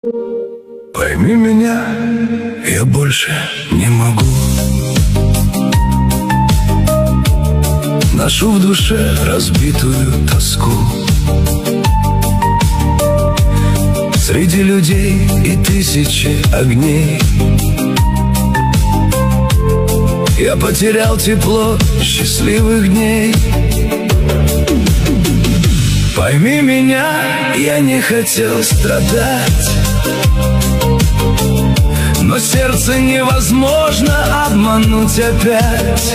Пойми меня, я больше не могу. Ношу в душе разбитую тоску. Среди людей и тысячи огней я потерял тепло счастливых дней. Пойми меня, я не хотел страдать, но сердце невозможно обмануть опять.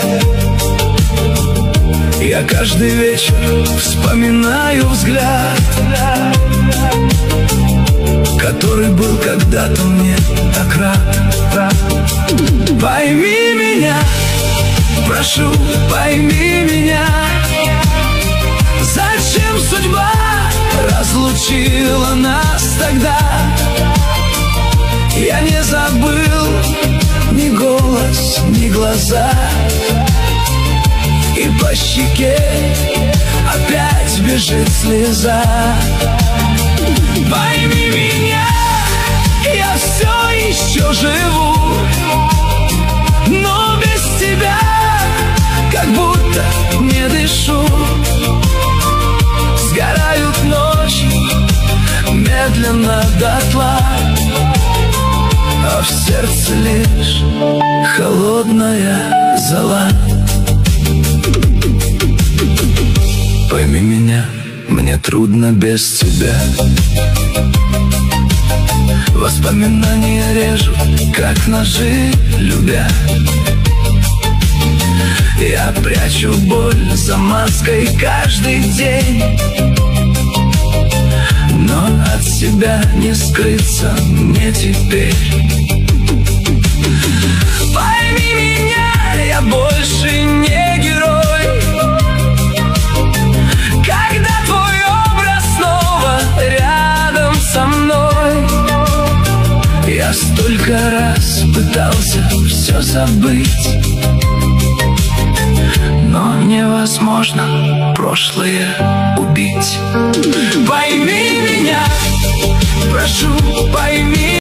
Я каждый вечер вспоминаю взгляд, который был когда-то мне так рад. Пойми меня, прошу, пойми меня. Зачем судьба разлучила нас тогда? Я не забыл ни голос, ни глаза, и по щеке опять бежит слеза. Пойми меня, я все еще живу, но без тебя как будто не дышу. Сгорают ночи медленно дотла, а в сердце лишь холодная зола. Пойми меня, мне трудно без тебя. Воспоминания режут, как ножи, любя. Я прячу боль за маской каждый день, но от себя не скрыться мне теперь. Пойми меня, я больше не герой, когда твой образ снова рядом со мной. Я столько раз пытался все забыть, но невозможно прошлое убить. Пойми меня, прошу, пойми.